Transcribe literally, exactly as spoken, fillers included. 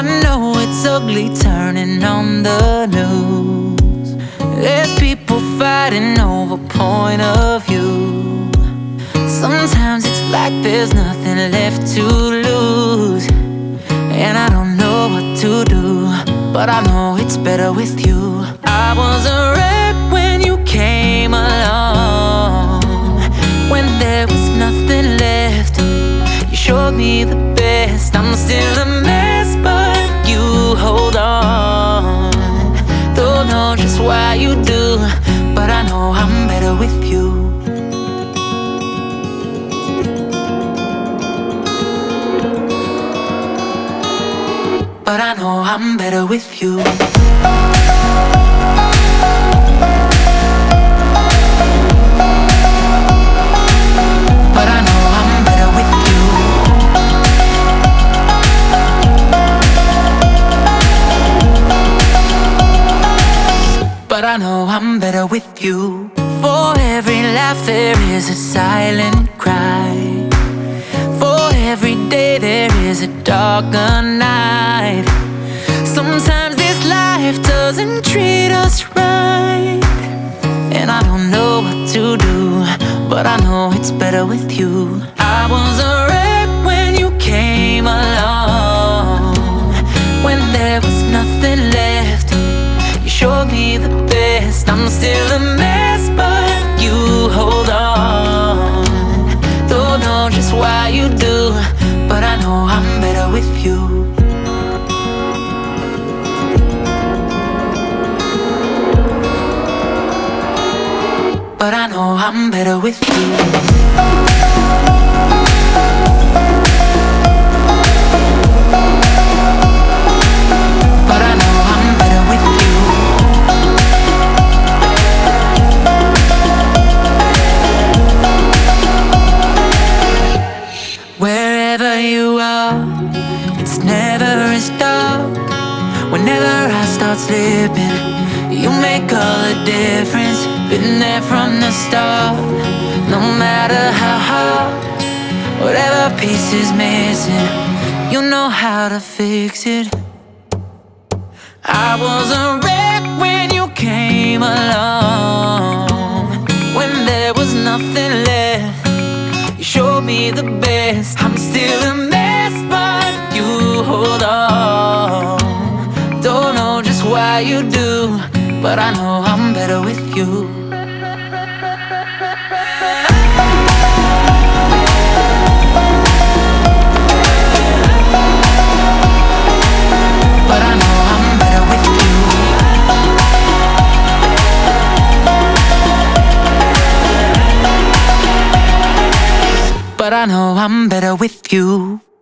know it's ugly turning on the news. There's people fighting over point of view. Sometimes it's like there's nothing left to lose, and I don't know what to do, but I know it's better with you. I was a wreck when you came along, when there was nothing left. You showed me the best. I'm still a mess, but you hold on. Don't know just why you do, but I know I'm better with you. But I know I'm better with you. But I know I'm better with you. But I know I'm better with you. For every laugh there is a silent cry. For every day there is a darker night. Sometimes this life doesn't treat us right, and I don't know what to do, but I know it's better with you. I was a wreck when you came along, when there was nothing left. You showed me the best. I'm still a mess, but you hold on. Don't know just why you do, but I know I'm better with you. But I know I'm better with you. But I know I'm better with you. Wherever you are, it's never as dark. Whenever I start slipping, you make all the difference. Been there from the start. No matter how hard, whatever piece is missing, you know how to fix it. I was a wreck when you came along, when there was nothing left. You showed me the best. I'm still a mess, but you hold on. Don't know just why you do, but I know I'm better with you. But I know I'm better with you. But I know I'm better with you.